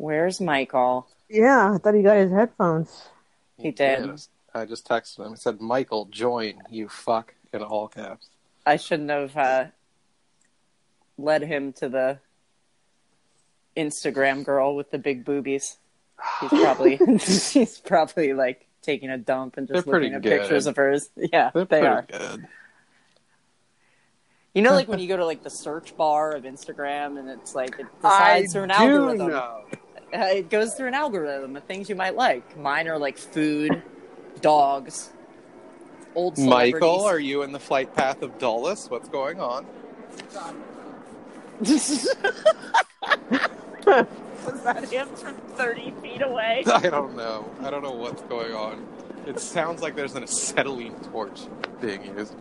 Where's Michael? Yeah, I thought he got his headphones. He did. I just texted him. I said, Michael, join, you fuck, in all caps. I shouldn't have led him to the Instagram girl with the big boobies. She's probably like taking a dump and just looking at pictures of hers. Yeah, they are. Good. You know, like when you go to like the search bar of Instagram and it's like it decides through an algorithm. Know. It goes through an algorithm of things you might like. Mine are like food, dogs, old celebrities. Michael, are you in the flight path of Dulles? What's going on? Was that him from 30 feet away? I don't know. I don't know what's going on. It sounds like there's an acetylene torch being used.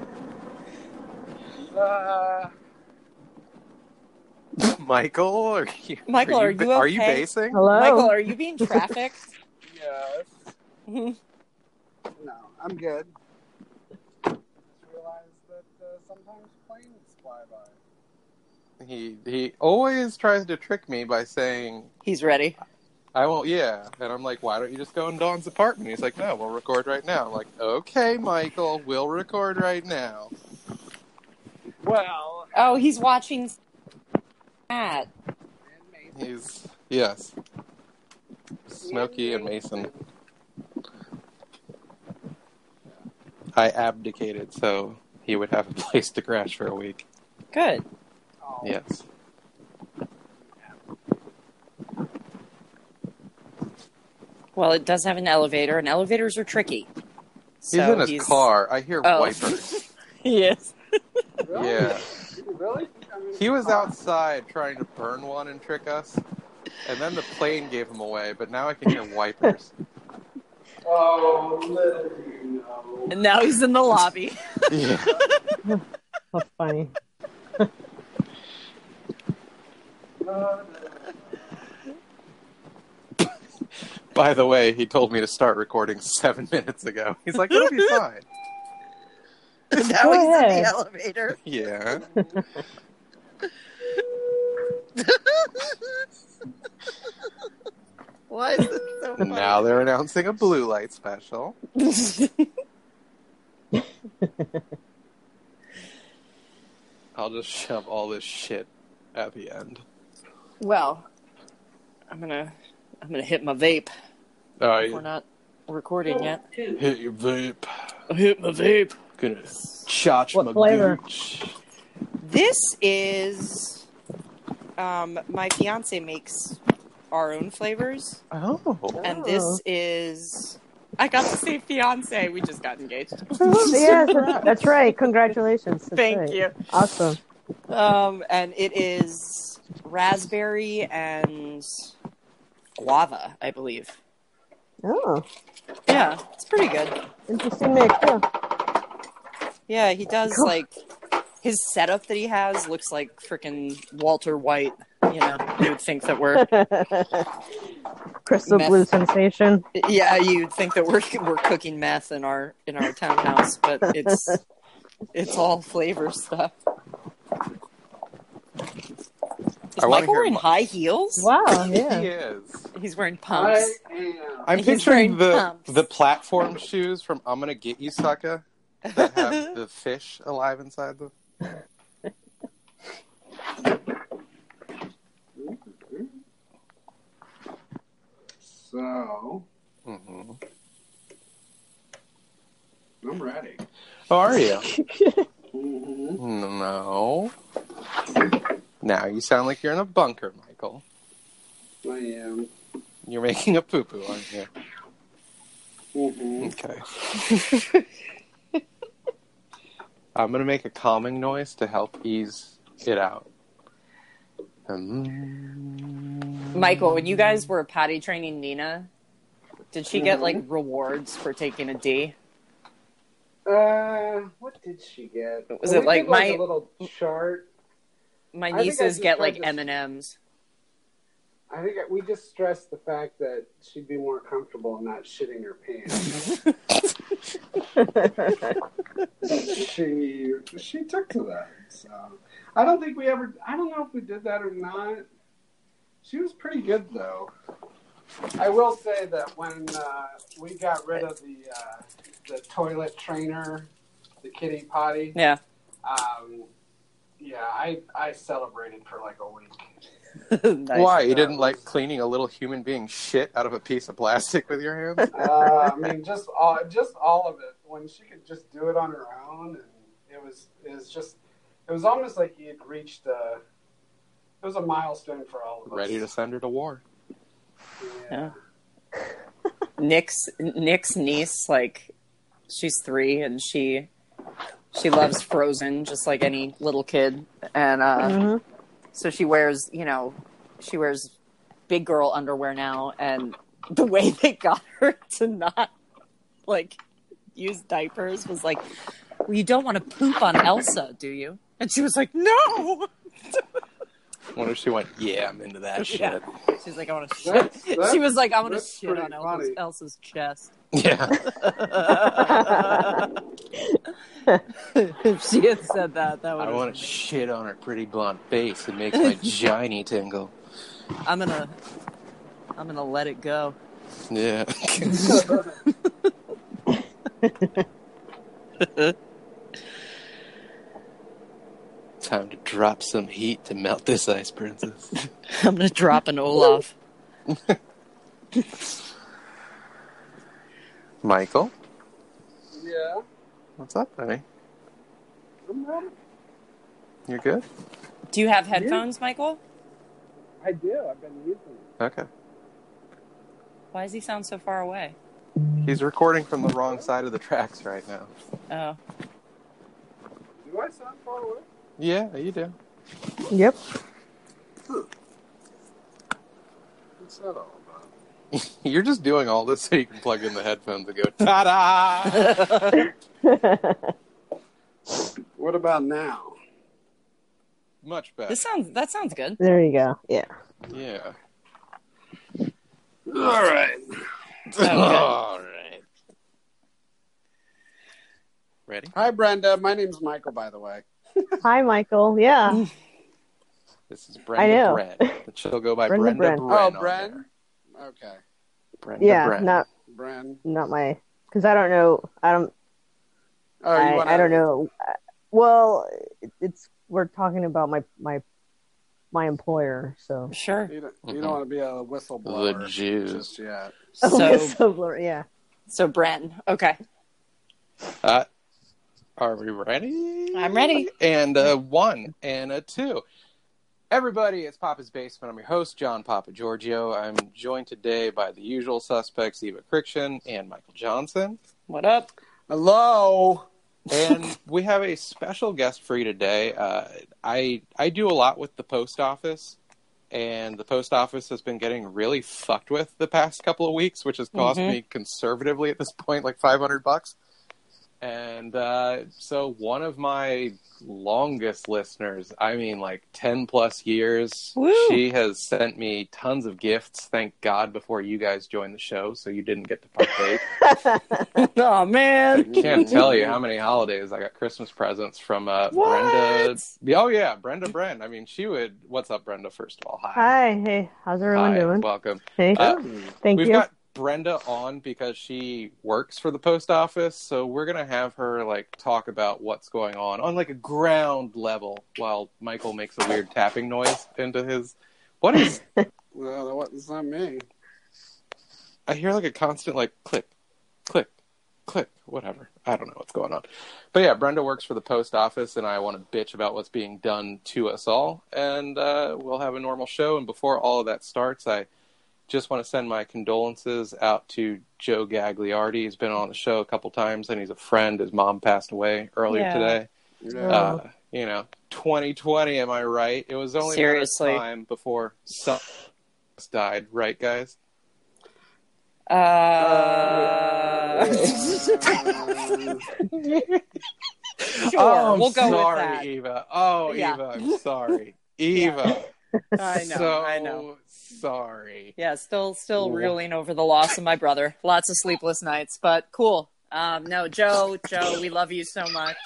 Michael, are you okay? Are you basing? Hello? Michael, are you being trafficked? Yes. No, I'm good. Just realized that sometimes planes fly by. He always tries to trick me by saying He's ready. I won't. Yeah, and I'm like, why don't you just go in Dawn's apartment? He's like, no, we'll record right now. I'm like, okay, Michael, we'll record right now. Well, Oh, he's watching Matt. Yes, Smokey and Mason. I abdicated so he would have a place to crash for a week. Good. Yes. Well, it does have an elevator, and elevators are tricky. He's in his car. I hear wipers. He is. Really? Yeah. Really? He was outside trying to burn one and trick us, and then the plane gave him away, but now I can hear wipers. Oh, little do you know. And now he's in the lobby. Yeah. That's funny. By the way, he told me to start recording 7 minutes ago. He's like, it'll be fine. Now Go he's in ahead. the elevator. Yeah. Why is this so funny? Now they're announcing a blue light special. I'll just shove all this shit at the end. Well, I'm gonna hit my vape. Oh, We're not recording yet. hit your vape. I hit my vape. Gonna charge What my flavor? gooch. This is my fiance makes our own flavors, Oh. and this is I got to say fiance. We just got engaged. Yes, that's right. Congratulations. That's Thank right. you. Awesome. And it is raspberry and guava, I believe. Oh, Yeah, it's pretty good. interesting mix. Yeah. Yeah, he does like his setup that he has looks like freaking Walter White. You know, you would think that we're Crystal Meth. blue sensation. yeah, you'd think that we're cooking meth in our townhouse, but it's all flavor stuff. Is I wanna Michael hear wearing high heels? Wow. Yeah. He is. He's wearing pumps. I am. I'm He's picturing wearing pumps. the platform shoes from I'm Gonna Get You, Sucker, that have the fish alive inside them. So, Mm-hmm. I'm ready. How are you? Mm-hmm. No. Now you sound like you're in a bunker, Michael. I am. You're making a poo-poo, aren't you? Mm-hmm. Okay. I'm going to make a calming noise to help ease it out. Michael, when you guys were potty training Nina, did she get like rewards for taking a D? What did she get? Was it We like did, my- a little chart? My I think I nieces just get tried like to- M&Ms. I think we just stressed the fact that she'd be more comfortable not shitting her pants. she took to that. So I don't know if we did that or not. She was pretty good, though. I will say that when we got rid of the toilet trainer, the kitty potty, Yeah. I celebrated for like a week. Nice. Why? You didn't like cleaning a little human being shit out of a piece of plastic with your hands? I mean, just all of it. When she could just do it on her own, and it was almost like you'd reached it was a milestone for all of us. Ready to send her to war. Yeah. Nick's niece, like, she's 3 and she loves Frozen just like any little kid, and so she wears big girl underwear now, and the way they got her to not like use diapers was like, well, you don't want to poop on Elsa, do you? And she was like, no. I wonder if she went, yeah, I'm into that shit. Yeah. She's like, I want to shit. She was like, I want to shit pretty on Elsa's chest. Yeah. If she had said that would I want to shit on her pretty blonde face. It makes my giny tingle. I'm gonna let it go. Yeah. Time to drop some heat to melt this ice, princess. I'm gonna drop an Olaf. Michael? Yeah. What's up, honey? I'm ready. You're good? Do you have headphones, Michael? I do. I've been using it. Okay. Why does he sound so far away? He's recording from the wrong side of the tracks right now. Oh. Do I sound far away? Yeah, you do. Yep. What's that all about? You're just doing all this so you can plug in the headphones and go, ta-da! What about now? Much better. That sounds good. There you go. Yeah. Yeah. All right. All right. Ready? Hi, Brenda. My name's Michael, by the way. Hi, Michael. Yeah. This is Brenda I know. Bren. She'll go by Brenda Brenda Bren. Bren. Oh, on Bren? there. Okay. Brenda Yeah. Bren. Bren. Not my. Because I don't know. I don't know. Well, we're talking about my employer, so. Sure. You don't want to be a whistleblower. The Jews. Just yet. So Yeah. so Bren. Okay. Are we ready? I'm ready. And a 1 and a 2. Everybody, it's Papa's Basement. I'm your host, John Papa Giorgio. I'm joined today by the usual suspects, Eva Crichton and Michael Johnson. What up? Hello. And we have a special guest for you today. I do a lot with the post office, and the post office has been getting really fucked with the past couple of weeks, which has cost me conservatively at this point like $500. And so one of my longest listeners, I mean like 10 plus years, Woo. She has sent me tons of gifts, thank God, before you guys joined the show, so you didn't get to partake. Oh, man. I can't tell you how many holidays I got Christmas presents from Brenda. Oh, yeah, Brenda Bren. I mean, she would... What's up, Brenda, first of all? Hi. Hi. Hey. How's everyone Hi, doing? welcome. Hey. Thank We've you. got Brenda on because she works for the post office, so we're gonna have her like talk about what's going on like a ground level while Michael makes a weird tapping noise into his. What is? Well, it's not me. I hear like a constant like click, click, click, whatever. I don't know what's going on, but yeah, Brenda works for the post office, and I want to bitch about what's being done to us all, and we'll have a normal show. And before all of that starts, I just want to send my condolences out to Joe Gagliardi. He's been on the show a couple times, and he's a friend. His mom passed away earlier today. Yeah. 2020, am I right? It was only a time before someone died, right, guys? Sure, we'll go with that. Eva. Oh, yeah. Eva, I'm sorry. Eva. I know. Sorry. Yeah, still reeling over the loss of my brother. Lots of sleepless nights, but cool. No, Joe, we love you so much.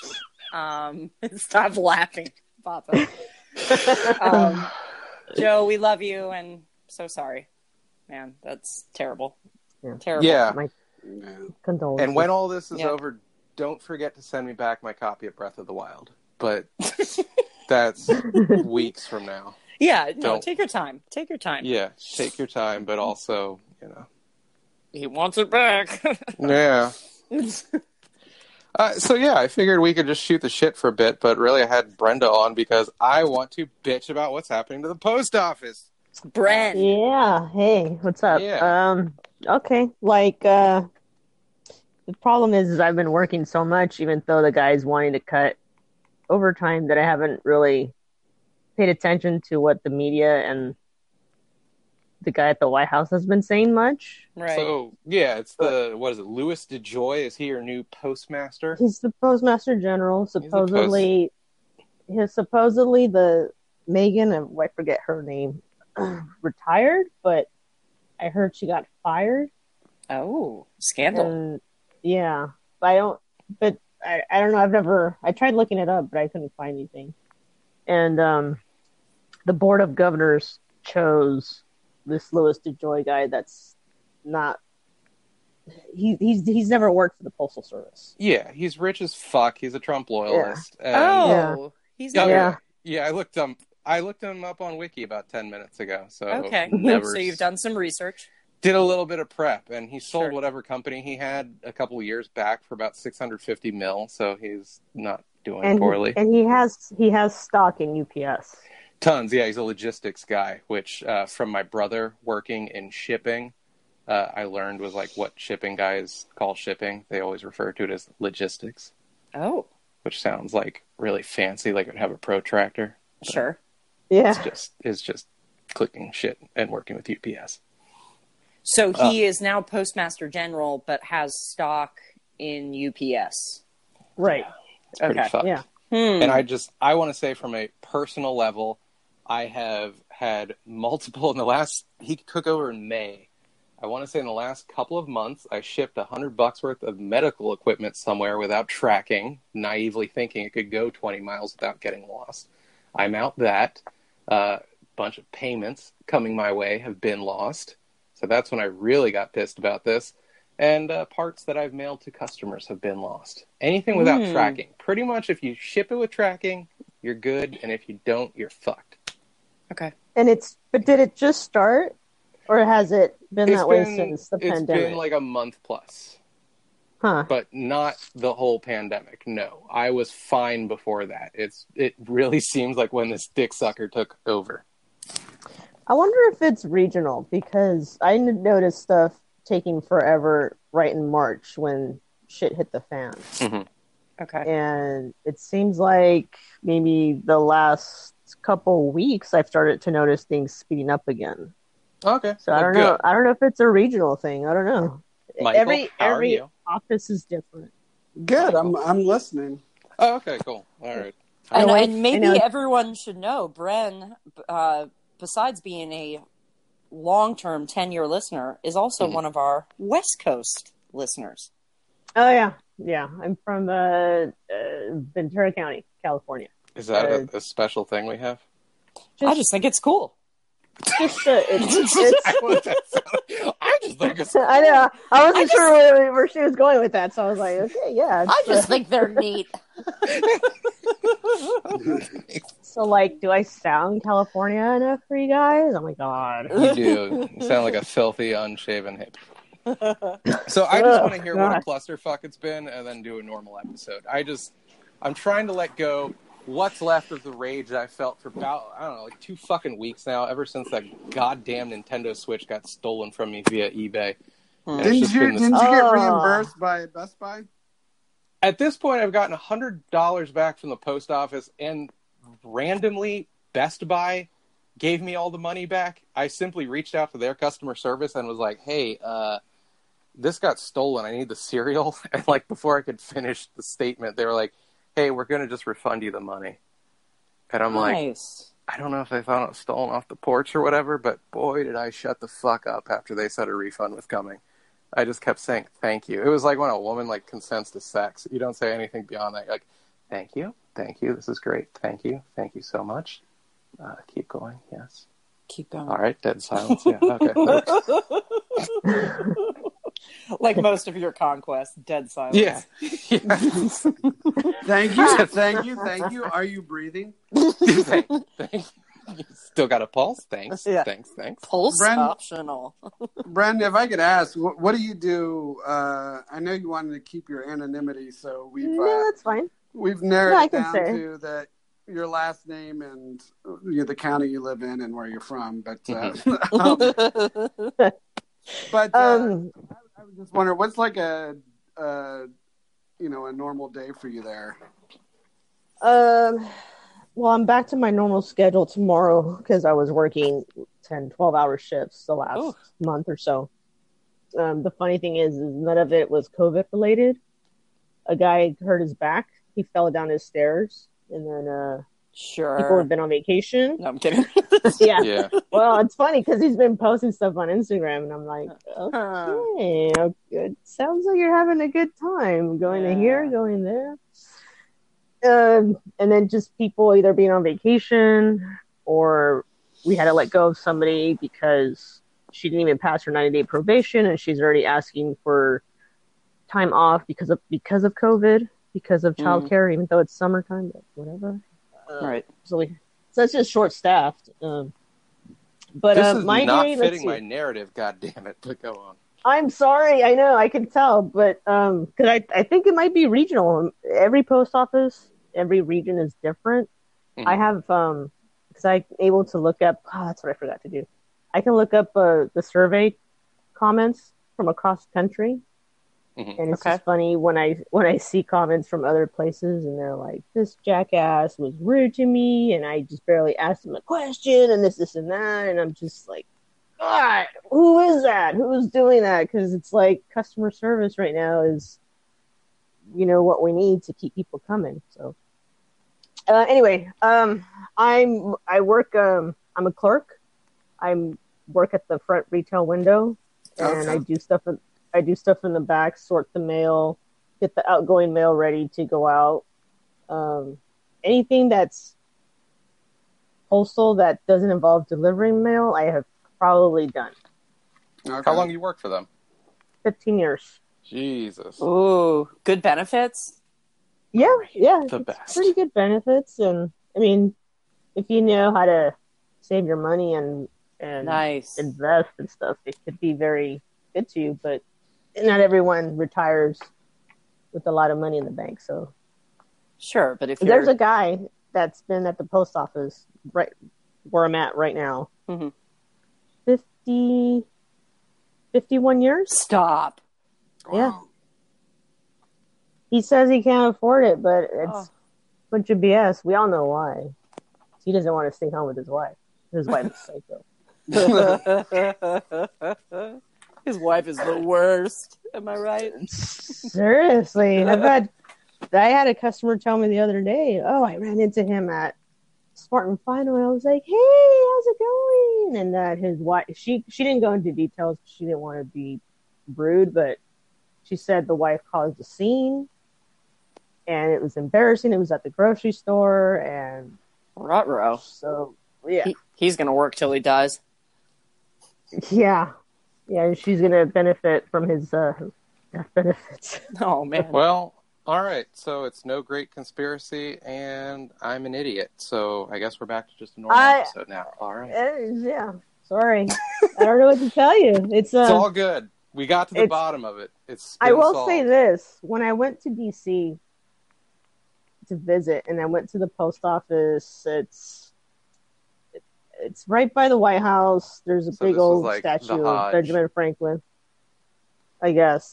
Stop laughing, Papa. Joe, we love you, and So sorry, man. That's terrible. Yeah. Terrible. Yeah. My Yeah. condolences. And when all this is Yeah. over, don't forget to send me back my copy of Breath of the Wild. But that's weeks from now. Yeah, no, Don't. take your time. Take your time. Yeah, take your time, but also, He wants it back. Yeah. So yeah, I figured we could just shoot the shit for a bit, but really I had Brenda on because I want to bitch about what's happening to the post office. Bren. Yeah. Hey, what's up? Yeah. Okay. The problem is I've been working so much, even though the guy's wanting to cut overtime, that I haven't really paid attention to what the media and the guy at the White House has been saying much. Right. So yeah, it's what is it? Louis DeJoy, is he your new postmaster? He's the Postmaster General. Supposedly the Megan, I forget her name, retired, but I heard she got fired. Oh, scandal. And yeah, but I don't know. I tried looking it up, but I couldn't find anything. And the Board of Governors chose this Louis DeJoy guy that's not. He's never worked for the Postal Service. Yeah, he's rich as fuck. He's a Trump loyalist. Oh, And, he's yeah. I looked him up on Wiki about 10 minutes ago. So okay. never So you've done some research. did a little bit of prep, and he sold Sure. whatever company he had a couple years back for about $650 million. So he's not doing poorly. And he has stock in UPS. Tons, yeah. He's a logistics guy, which from my brother working in shipping, I learned was like what shipping guys call shipping. They always refer to it as logistics, Oh, which sounds like really fancy, like it would have a protractor. sure. Yeah. It's just clicking shit and working with UPS. So he is now Postmaster General, but has stock in UPS. Right. It's pretty Okay. fucked. Yeah. And I want to say from a personal level, I have had multiple he took over in May. I want to say in the last couple of months, I shipped $100 worth of medical equipment somewhere without tracking, naively thinking it could go 20 miles without getting lost. I'm out that. Bunch of payments coming my way have been lost. So that's when I really got pissed about this. And parts that I've mailed to customers have been lost. Anything without tracking. Pretty much if you ship it with tracking, you're good. And if you don't, you're fucked. Okay. But did it just start? Or has it been that way since the pandemic? It's been like a month plus. Huh. But not the whole pandemic. No. I was fine before that. It really seems like when this dick sucker took over. I wonder if it's regional, because I noticed stuff taking forever right in March when shit hit the fan. Mm-hmm. Okay. And it seems like maybe the last couple weeks I've started to notice things speeding up again. Okay. So I don't know. I don't know if it's a regional thing. I don't know. Michael, how are every you? office is different. Good. I'm listening. Oh, okay, cool. All right. And maybe everyone should know, Bren, besides being a long-term 10-year listener, is also one of our West Coast listeners. Oh, yeah. Yeah. I'm from Ventura County, California. Is that a special thing we have? I just think it's cool. It's I just think it's I know. I wasn't sure where she was going with that, so I was like, okay, yeah. I just think they're neat. So, do I sound California enough for you guys? Oh my god. You do. You sound like a filthy, unshaven hippie. So I just want to hear what a clusterfuck it's been and then do a normal episode. I'm trying to let go what's left of the rage I felt for about, 2 fucking weeks now, ever since that goddamn Nintendo Switch got stolen from me via eBay. Didn't you get reimbursed by Best Buy? At this point, I've gotten $100 back from the post office, and randomly, Best Buy gave me all the money back. I simply reached out to their customer service and was like, hey, this got stolen. I need the serial. And before I could finish the statement, they were like, hey, we're going to just refund you the money. And I'm like, I don't know if they thought it was stolen off the porch or whatever, but boy, did I shut the fuck up after they said a refund was coming. I just kept saying thank you. It was like when a woman consents to sex. You don't say anything beyond that. You're like, thank you, this is great, thank you so much. Keep going, yes. Keep going. All right, dead silence. Yeah, okay. Like most of your conquests, dead silence. Yeah. Yeah. Thank you, thank you, thank you. Are you breathing? Thank you. Still got a pulse? Thanks. Yeah. Thanks. Pulse Bren- optional. Brandon, if I could ask, what do you do? I know you wanted to keep your anonymity, so No, that's fine. we've narrowed No, I it can down say. to that your last name and the county you live in and where you're from. But but I was just wondering, what's like a normal day for you there? Well, I'm back to my normal schedule tomorrow because I was working 10, 12-hour shifts the last month or so. The funny thing is none of it was COVID related. A guy hurt his back. He fell down his stairs, and then Sure. people have been on vacation. No, I'm kidding. Yeah. Yeah. Well, it's funny because he's been posting stuff on Instagram, and I'm like, okay, it sounds like you're having a good time going to here, going there. And then just people either being on vacation or we had to let go of somebody because she didn't even pass her 90-day probation and she's already asking for time off because of COVID, because of childcare, even though it's summertime, but whatever. Right. So it's just short staffed. But this is my not day, fitting my narrative, God damn it, but go on. I'm sorry, I know, I can tell, but because I think it might be regional. Every post office, every region is different. Mm-hmm. I have because I'm able to look up. Oh, that's what I forgot to do. I can look up the survey comments from across the country, and it's just funny when I see comments from other places, and they're like, "This jackass was rude to me, and I just barely asked him a question, and this and that," and I'm just like, God, who is that? Who's doing that? Because it's like customer service right now is, what we need to keep people coming. So, anyway, I work. I'm a clerk. I work at the front retail window, and I do stuff. I do stuff in the back, sort the mail, get the outgoing mail ready to go out. Anything that's postal that doesn't involve delivering mail, I have probably done. Okay. How long you work for them? 15 years. Jesus. Ooh, good benefits? Yeah. The best. Pretty good benefits. And, I mean, if you know how to save your money and Nice. invest and stuff, it could be very good to you. But not everyone retires with a lot of money in the bank. So Sure, but if there's a guy that's been at the post office right where I'm at right now. 51 years. Stop. Yeah. He says he can't afford it, but it's a bunch of BS. We all know why. He doesn't want to stay home with his wife. His wife is psycho. His wife is the worst. Am I right? Seriously. I had a customer tell me the other day, I ran into him at Spartan Final, and I was like, hey, how's it going? And that his wife, she didn't go into details. She didn't want to be rude, but she said the wife caused a scene, and it was embarrassing. It was at the grocery store, and Ruh-roh. so, yeah. He's going to work till he dies. Yeah, she's going to benefit from his death benefits. Oh, man. Well, all right. So it's no great conspiracy, and I'm an idiot. So I guess we're back to just a normal episode now. All right. Yeah. Sorry. I don't know what to tell you. It's all good. We got to the bottom of it. I will say this. When I went to D.C. to visit, and I went to the post office, it's right by the White House. There's a big old statue of Benjamin Franklin, I guess.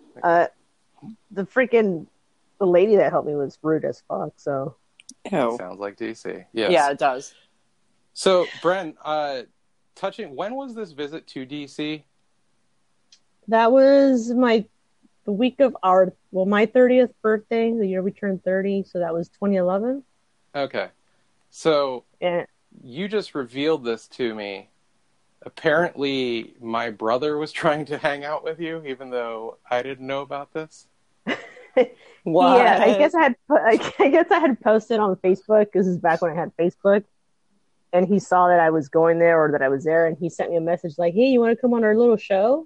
The lady that helped me was rude as fuck, so. Ew. Sounds like DC. Yes. Yeah, it does. So, Bren, when was this visit to DC? That was the week of my 30th birthday, the year we turned 30, so that was 2011. Okay. So, you just revealed this to me. Apparently, my brother was trying to hang out with you, even though I didn't know about this. What? Yeah, I guess I had posted on Facebook. This is back when I had Facebook. and he saw that I was going there or that I was there, and he sent me a message like, "Hey, you want to come on our little show?"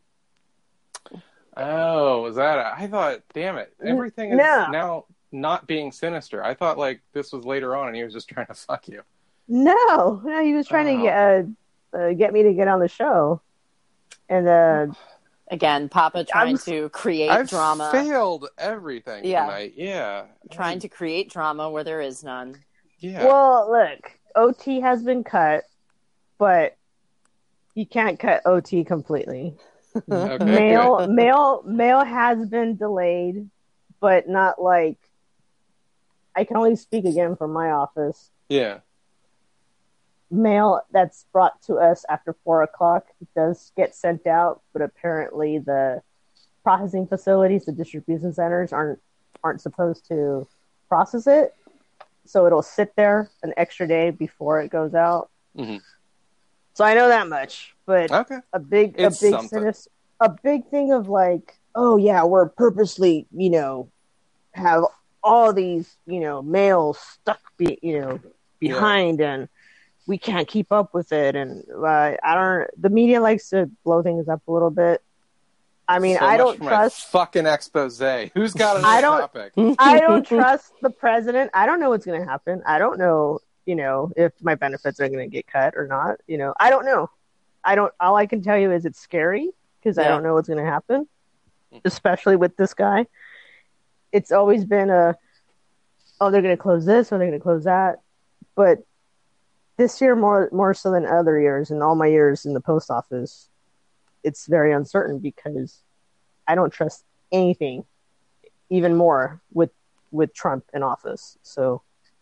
Oh, was that? I thought, damn it, everything is No. now not being sinister. I thought like this was later on, and he was just trying to fuck you. No, he was trying to get me to get on the show, and Again, Papa trying to create I've drama. failed everything tonight. Yeah, Trying to create drama where there is none. Yeah. Well, look, OT has been cut, but you can't cut OT completely. Okay. Mail has been delayed, but not like, I can only speak again from my office. Yeah. Mail that's brought to us after 4:00 does get sent out, but apparently the processing facilities, the distribution centers aren't supposed to process it, so it'll sit there an extra day before it goes out. Mm-hmm. So I know that much, but Okay. a big thing of like, oh yeah, we're purposely, have all these, mails stuck, behind, and we can't keep up with it. And the media likes to blow things up a little bit. I mean, So I much don't for my trust fucking expose. Who's got another topic? I don't trust the president. I don't know what's going to happen. I don't know, if my benefits are going to get cut or not. I don't know. All I can tell you is it's scary because I don't know what's going to happen, especially with this guy. It's always been they're going to close this or they're going to close that. But this year, more so than other years, in all my years in the post office, it's very uncertain because I don't trust anything even more with Trump in office. So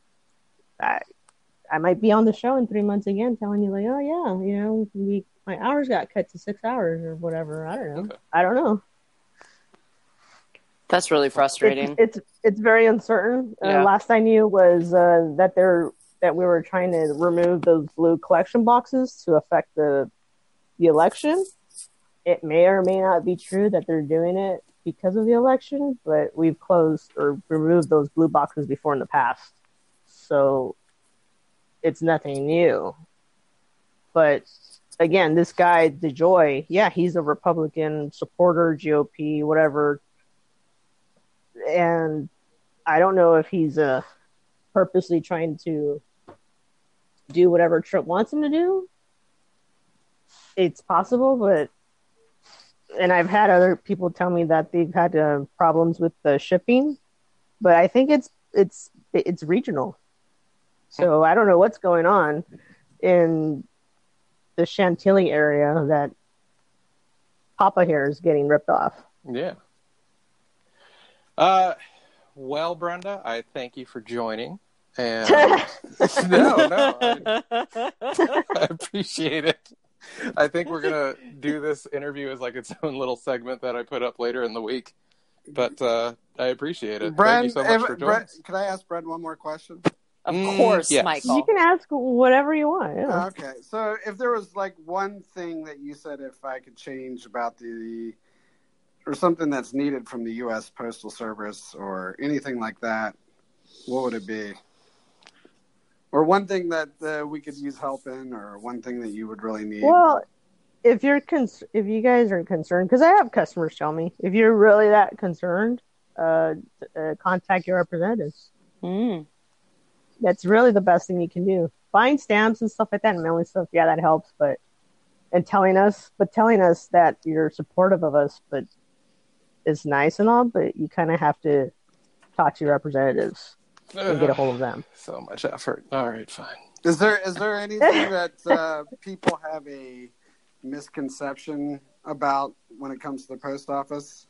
I might be on the show in 3 months again telling you like, oh yeah, my hours got cut to 6 hours or whatever. I don't know. Okay. I don't know. That's really frustrating. It's very uncertain. Yeah. Last I knew was that we were trying to remove those blue collection boxes to affect the election. It may or may not be true that they're doing it because of the election, but we've closed or removed those blue boxes before in the past. So it's nothing new. But again, this guy, DeJoy, yeah, he's a Republican supporter, GOP, whatever. And I don't know if he's purposely trying to do whatever Trump wants him to do. It's possible, and I've had other people tell me that they've had problems with the shipping, but I think it's regional. So I don't know what's going on in the Chantilly area that Papa here is getting ripped off. Yeah. Well, Brenda, I thank you for joining. And no, I appreciate it. I think we're gonna do this interview as like its own little segment that I put up later in the week. But I appreciate it. Brad, thank you so much for joining. Can I ask Brad one more question? Of course, yes. Michael. You can ask whatever you want. Yeah. Okay, so if there was like one thing that you said if I could change about or something that's needed from the U.S. Postal Service or anything like that, what would it be? Or one thing that we could use help in, or one thing that you would really need? Well, if you guys are concerned, because I have customers tell me, if you're really that concerned, contact your representatives. That's really the best thing you can do. Buying stamps and stuff like that and mailing stuff, yeah, that helps. But telling us that you're supportive of us, but it's nice and all, but you kind of have to talk to your representatives and get a hold of them. So much effort. All right, fine. Is there anything that people have a misconception about when it comes to the post office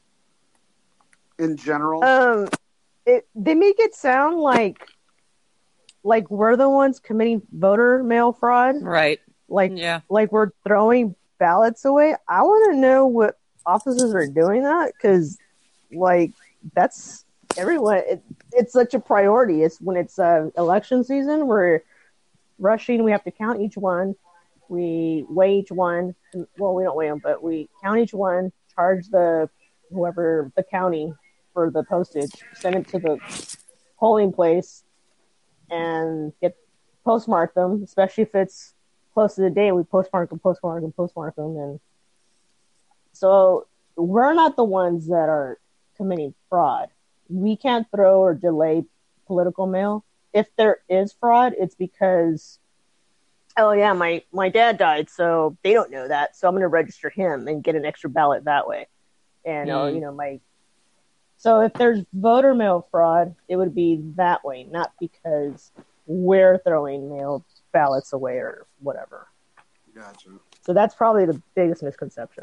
in general? They make it sound like we're the ones committing voter mail fraud, Right. like we're throwing ballots away. I want to know what offices are doing that, because that's everyone. It's such a priority. It's when it's election season, we're rushing. We have to count each one. We weigh each one. Well, we don't weigh them, but we count each one, charge the county for the postage, send it to the polling place, and get postmark them, especially if it's close to the date. We postmark them, and so we're not the ones that are committing fraud. We can't throw or delay political mail. If there is fraud, it's because, oh yeah, my dad died, so they don't know that, so I'm going to register him and get an extra ballot that way. And so if there's voter mail fraud, it would be that way, not because we're throwing mail ballots away or whatever. Gotcha. So that's probably the biggest misconception.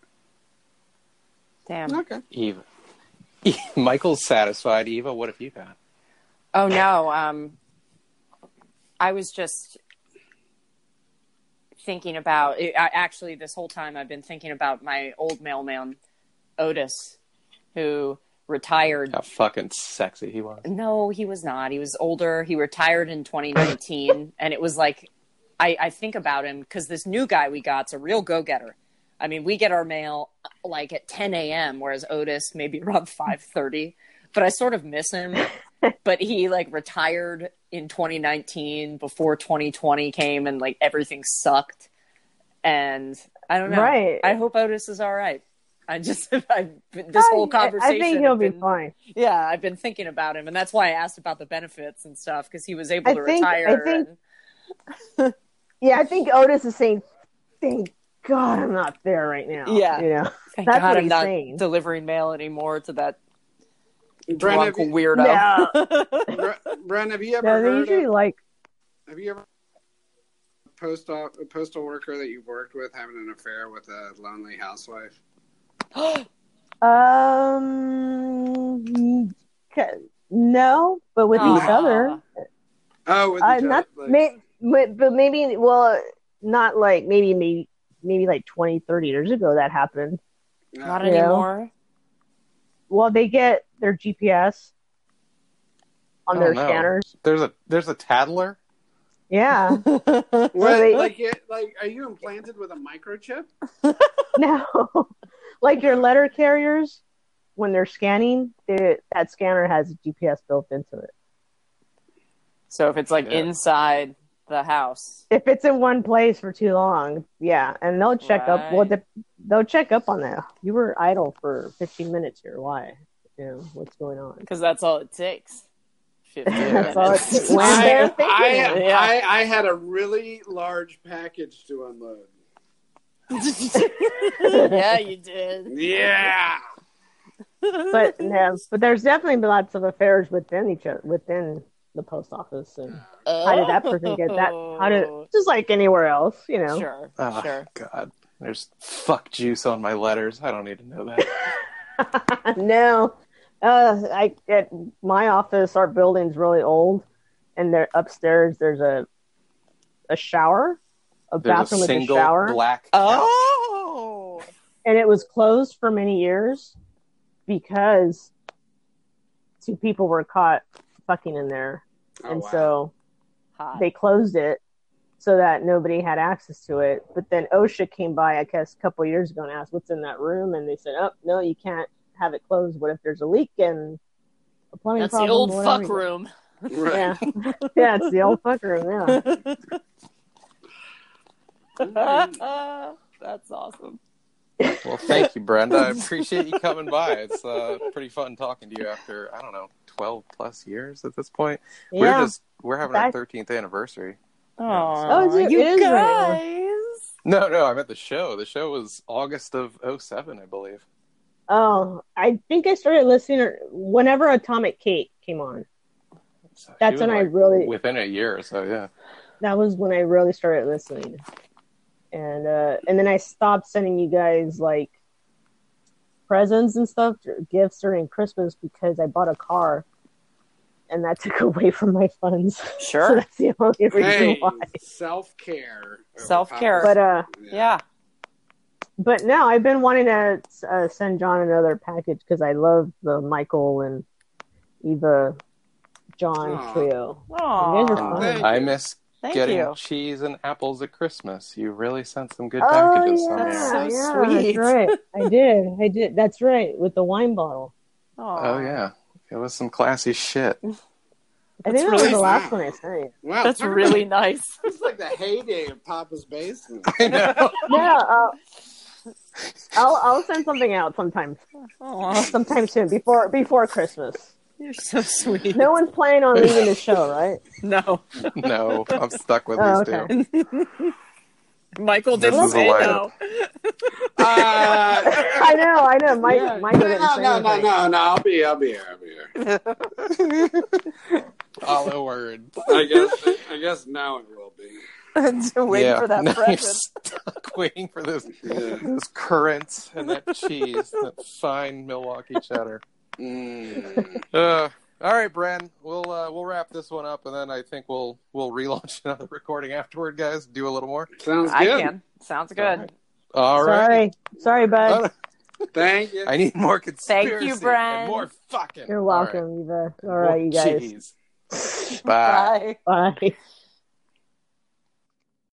Damn. Okay. Eva. Michael's satisfied. Eva, what have you got? Oh no. I was just thinking about actually this whole time I've been thinking about my old mailman, Otis, who retired. How fucking sexy he was. No, he was not. He was older. He retired in 2019. And it was like, I think about him because this new guy we got's a real go-getter. I mean, we get our mail like at 10 a.m., whereas Otis maybe around 5:30. But I sort of miss him. But he like retired in 2019 before 2020 came and like everything sucked. And I don't know. Right. I hope Otis is all right. This whole conversation. I think he'll be fine. Yeah, I've been thinking about him, and that's why I asked about the benefits and stuff because he was able to retire. I think Otis is saying, "Thank God I'm not there right now." Yeah, thank that's God what I'm he's not saying. delivering mail anymore to that Brent, drunk weirdo. Yeah. Brent, have you ever Yeah, they heard usually of, have you ever a postal worker that you worked with having an affair with a lonely housewife? No, but with each other. Oh, with each not other. but maybe. Well, not like maybe like 20, 30 years ago that happened. Not anymore. Well, they get their GPS on their scanners. There's a tattler. Yeah. What, they- like are you implanted with a microchip? No, like your letter carriers, when they're scanning, that scanner has a GPS built into it. So if it's like inside the house, If it's in one place for too long, yeah, and they'll check up. Well, they'll check up on that. You were idle for 15 minutes here. Why? What's going on? because that's all it takes. 15 That's all it minutes. takes. When they're thinking it. I had a really large package to unload. Yeah, you did. Yeah. But there's definitely been lots of affairs within each other, within the post office, and how did that person get that? How did, just like anywhere else, Sure, Oh, sure. God. There's fuck juice on my letters. I don't need to know that. No, at my office, our building's really old, and there upstairs there's a shower, There's bathroom a with a single shower, black couch. Oh, and it was closed for many years because two people were caught fucking in there, and so hot. they closed it so that nobody had access to it. But then OSHA came by, I guess, a couple of years ago and asked what's in that room, and they said, "Oh, no, you can't have it closed. What if there's a leak and a plumbing That's problem?" the old or fuck whatever?" room. Right. Yeah, yeah, it's the old fuck room. Yeah. That's awesome. Well, thank you, Brenda. I appreciate you coming by. It's pretty fun talking to you after, 12 plus years at this point. Yeah. We're having our 13th anniversary. Oh, it you is guys. No, I meant the show. The show was August of 2007, I believe. Oh, I think I started listening whenever Atomic Kate came on. So That's when I really... Within a year or so, yeah. That was when I really started listening. And then I stopped sending you guys, like, presents and stuff, gifts during Christmas because I bought a car. And that took away from my funds. Sure. So that's the only reason Hey, why. self-care. Self-care. But, Yeah. But no, I've been wanting to send John another package because I love the Michael and Eva John Aw. trio. Aw. You guys are fun. I miss Thank getting you. cheese and apples at Christmas. You really sent some good Oh, packages yeah, on That's there. so yeah, sweet. That's right. I did. That's right. With the wine bottle. Oh, yeah. It was some classy shit. I think that really was the last nice. one I sent you. Wow, That's talk really about- nice. It's like the heyday of Papa's Basement. I know. Yeah, I'll send something out sometime soon before Christmas. You're so sweet. No one's planning on leaving the show, right? No. No, I'm stuck with Oh, these okay. two. Michael This didn't is a say lineup. no. I know. Mike didn't say anything. No. I'll be here. All a word. I guess now it will be. Waiting for that now you're present. stuck waiting for this Yeah. this currant and that cheese, that fine Milwaukee cheddar. All right, Bren, we'll wrap this one up, and then I think we'll relaunch another recording afterward, guys. Do a little more. Sounds I good. can. Sounds good. All right. Sorry, bud. Thank you. I need more conspiracy. Thank you, Bren. And more fucking. You're welcome, Eva. All right, you guys. Jeez. Bye. Bye. Bye.